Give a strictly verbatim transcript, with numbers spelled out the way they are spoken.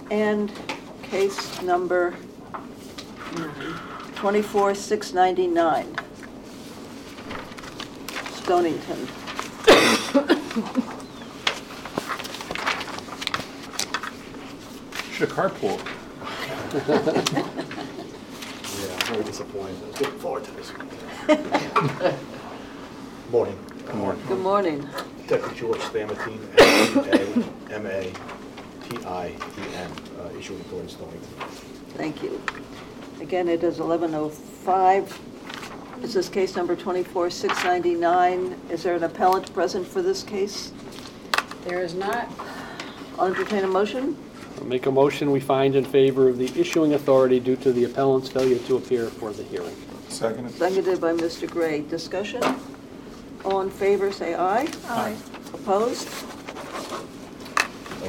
And case number twenty-four six ninety-nine, Stonington. Should have carpooled. Yeah, very disappointed. I was looking forward to this. Morning. Good morning. Good morning. Detective George Stamatine, M A M A T I E N, uh, issuing authority in Stonington. Thank you. Again, it is eleven oh five. This is case number twenty-four six ninety-nine. Is there an appellant present for this case? There is not. I'll entertain a motion. I'll make a motion we find in favor of the issuing authority due to the appellant's failure to appear for the hearing. Second. Seconded by Mister Gray. Discussion? All in favor, say aye. Aye. Opposed?